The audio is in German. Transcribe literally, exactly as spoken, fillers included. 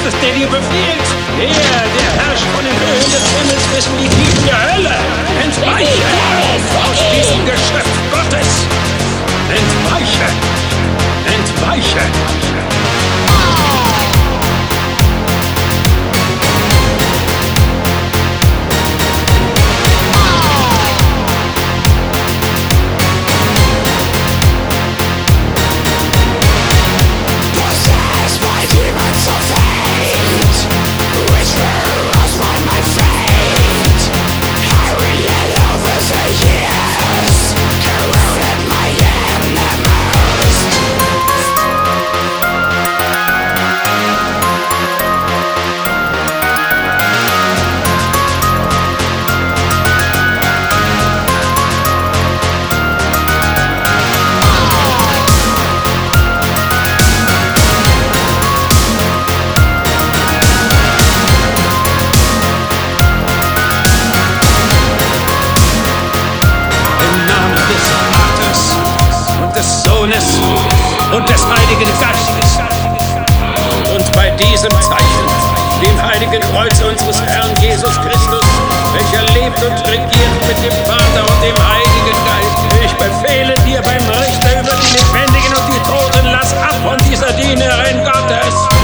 es, der dir befiehlt. Der, der herrscht von den Höhen des Himmels bis in die Tiefen der Hölle. Entweiche aus diesem Geschöpf Gottes. Entweiche. Entweiche. Und des Heiligen Geistes. Und bei diesem Zeichen, dem heiligen Kreuz unseres Herrn Jesus Christus, welcher lebt und regiert mit dem Vater und dem Heiligen Geist, ich befehle dir beim Richter über die Lebendigen und die Toten, lass ab von dieser Dienerin Gottes.